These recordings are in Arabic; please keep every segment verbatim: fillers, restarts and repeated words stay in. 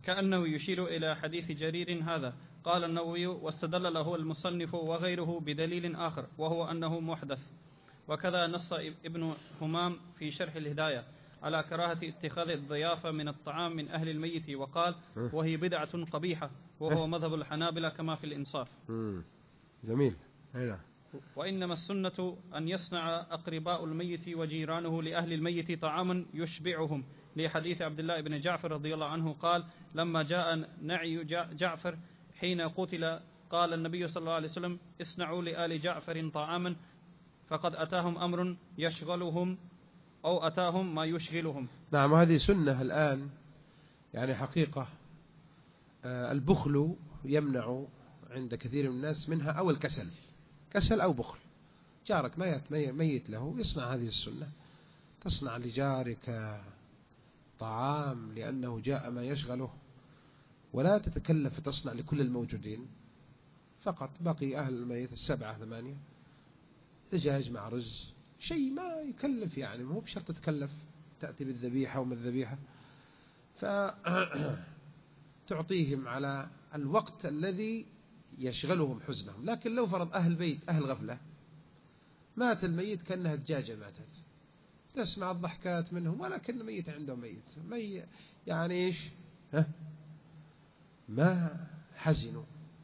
كأنه يشير إلى حديث جرير هذا. قال النووي: واستدل له المصنف وغيره بدليل آخر، وهو أنه محدث. وكذا نص ابن همام في شرح الهداية على كراهة اتخاذ الضيافة من الطعام من أهل الميت، وقال: وهي بدعة قبيحة، وهو مذهب الحنابلة كما في الإنصاف. جميل. هنا. وإنما السنة أن يصنع أقرباء الميت وجيرانه لأهل الميت طعاما يشبعهم، لحديث عبد الله بن جعفر رضي الله عنه قال: لما جاء نعي جعفر حين قتل قال النبي صلى الله عليه وسلم: اصنعوا لآل جعفر طعاما، فقد أتاهم أمر يشغلهم أو أتاهم ما يشغلهم. نعم، هذه سنة الآن يعني حقيقة. آه البخل يمنع عند كثير من الناس منها، أو الكسل، كسل أو بخل. جارك ميت, ميت له، يصنع هذه السنة، تصنع لجارك طعام لأنه جاء ما يشغله، ولا تتكلف تصنع لكل الموجودين، فقط بقي أهل الميت السبعة ثمانية، دجاج مع رز، شيء ما يكلف، يعني مو بشرط تتكلف، تأتي بالذبيحة وما الذبيحة، فتعطيهم على الوقت الذي يشغلهم حزنهم. لكن لو فرض أهل بيت أهل غفلة، مات الميت كأنها دجاجة ماتت، تسمع الضحكات منهم ولكن ميت عندهم ميت مي يعني إيش ها؟ ما حزنوا،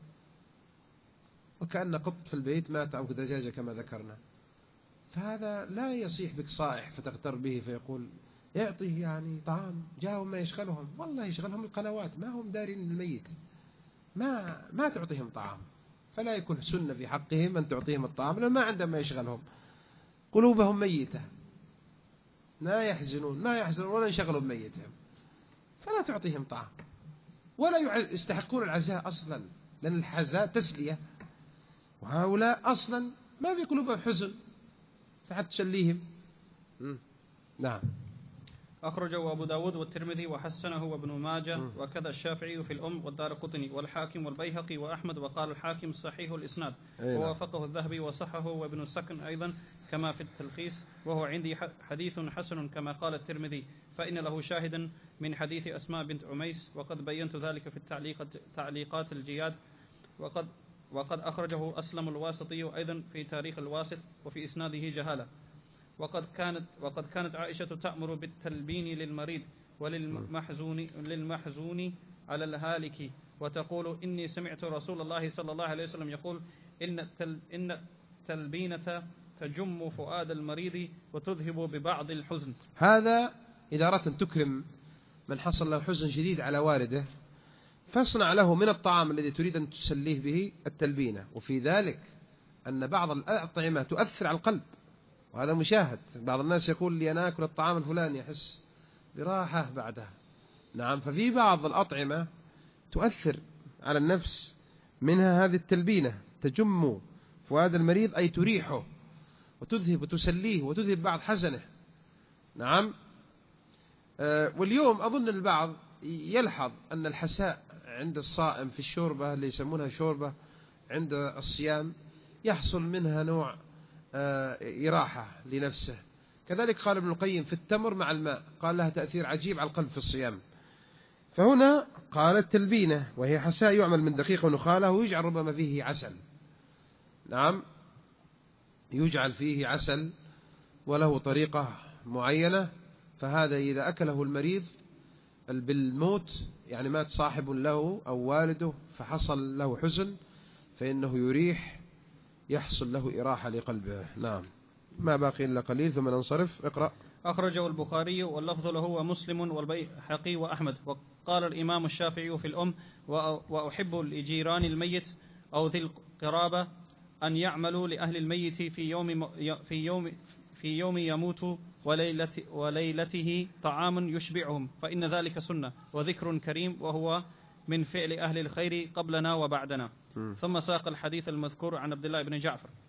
وكأن قط في البيت مات أو دجاجة كما ذكرنا. فهذا لا يصيح بك صائح فتغتر به فيقول يعطيه يعني طعام، جاءوا ما يشغلهم، والله يشغلهم القنوات، ما هم دارين الميت، ما ما تعطيهم طعام. فلا يكون سنة في حقهم أن تعطيهم الطعام، لأن ما عندهم ما يشغلهم، قلوبهم ميتة، لا يحزنون ما يحزنون ولا يشغلوا بميتهم، فلا تعطيهم طعام، ولا يستحقون العزاء أصلا، لأن الحزاء تسلية، وهؤلاء أصلا ما في قلوبهم حزن فحتى تشليهم. نعم. أخرجه أبو داود والترمذي وحسنه وابن ماجه، وكذا الشافعي في الأم والدارقطني والحاكم والبيهقي وأحمد، وقال الحاكم صحيح الإسناد، ووافقه الذهبي وصححه وابن السكن أيضا كما في التلخيص، وهو عندي حديث حسن كما قال الترمذي، فإن له شاهدا من حديث أسماء بنت عميس، وقد بينت ذلك في تعليقات الجياد، وقد وقد أخرجه أسلم الواسطي أيضا في تاريخ الواسط، وفي إسناده جهالة. وقد كانت وقد كانت عائشة تأمر بالتلبين للمريض وللمحزون للمحزون على الهالك، وتقول: إني سمعت رسول الله صلى الله عليه وسلم يقول: إن التل إن التلبينة تجم فؤاد المريض وتذهب ببعض الحزن. هذا إذا أردت أن تكرم من حصل له حزن شديد على والده، فاصنع له من الطعام الذي تريد أن تسليه به التلبينة. وفي ذلك أن بعض الأطعمة تؤثر على القلب، وهذا مشاهد. بعض الناس يقول لي أنا أكل الطعام الفلاني يحس براحة بعدها. نعم، ففي بعض الأطعمة تؤثر على النفس، منها هذه التلبينة، تجم فؤاد المريض أي تريحه وتذهب وتسليه وتذهب بعض حزنه. نعم. أه واليوم أظن البعض يلحظ أن الحساء عند الصائم في الشوربة اللي يسمونها شوربة عند الصيام يحصل منها نوع إراحة لنفسه. كذلك قال ابن القيم في التمر مع الماء، قال لها تأثير عجيب على القلب في الصيام. فهنا قال التلبينة، وهي حساء يعمل من دقيق ونخالة، ويجعل ربما فيه عسل. نعم، يجعل فيه عسل وله طريقة معينة. فهذا إذا أكله المريض بالموت، يعني مات صاحب له أو والده فحصل له حزن، فإنه يريح، يحصل له إراحة لقلبه. نعم. ما باقي إلا قليل ثم ننصرف. اقرأ. أخرجه البخاري واللفظ له ومسلم والبيهقي وأحمد. وقال الإمام الشافعي في الأم: وأحب لجيران الميت أو ذي القرابة أن يعملوا لأهل الميت في يوم في يوم في يوم يموت وليلته, وليلته طعام يشبعهم، فإن ذلك سنة وذكر كريم، وهو من فعل أهل الخير قبلنا وبعدنا. م. ثم ساق الحديث المذكور عن عبد الله بن جعفر